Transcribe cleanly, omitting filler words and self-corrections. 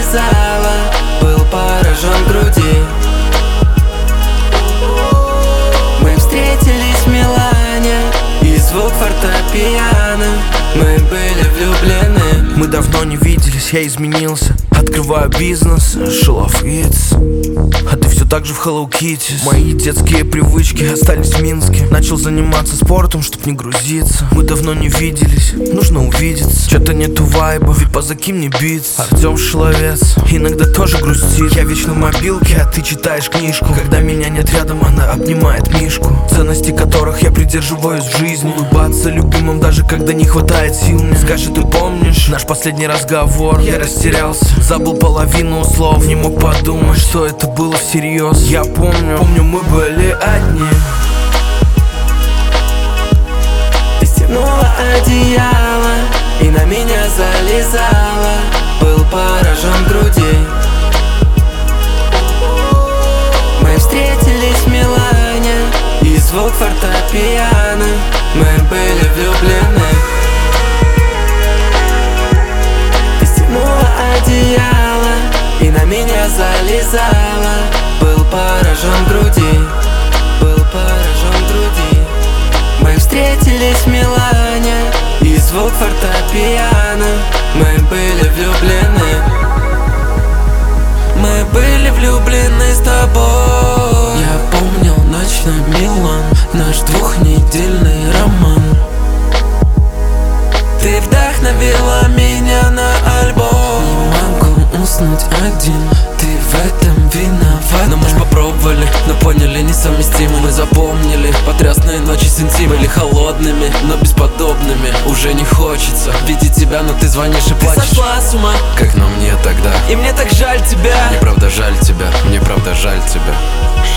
залезала, был поражен груди. Мы встретились в Милане, и звук фортепиано. Мы были влюблены. Мы давно не виделись, я изменился. Открываю бизнес, шаловиц. А ты все так же в Hello Kitty. Мои детские привычки остались в Минске. Начал заниматься спортом, чтоб не грузиться. Мы давно не виделись, нужно увидеться. Чё-то нету вайба, ведь позакинь мне битс. Артем Шиловец иногда тоже грустит. Я вечно в мобилке, а ты читаешь книжку. Когда меня нет рядом, она обнимает Мишку. Ценности которых я придерживаюсь в жизни. Улыбаться любимым, даже когда не хватает сил мне. Скажи, ты помнишь наш последний разговор? Я растерялся, забыл половину слов. Не мог подумать, что это было всерьез. Я помню, мы были одни. Ты стянула одеяло и на меня залезала, был поражен груди. Мы встретились в Милане, и звук фортепиано. Мы были влюблены. Ты стянула одеяло и на меня залезала, был поражен груди. Был поражен груди. Мы встретились в Милане, и звук фортепиано. Мы были влюблены. Мы были влюблены с тобой. Я помнил ночной Милан, наш двухнедельный роман. Ты вдохновила меня на альбом. Не могу уснуть один, ты в этом виноват. Но мы ж попробовали, но поняли несовместимы. Мы запомнили потрясные ночи с интимом. Были холодными, но бесподобными. Уже не хочется видеть тебя, но ты звонишь и плачешь. Ты сошла с ума, как на мне тогда. и мне так жаль тебя. Мне правда жаль тебя, мне правда жаль тебя.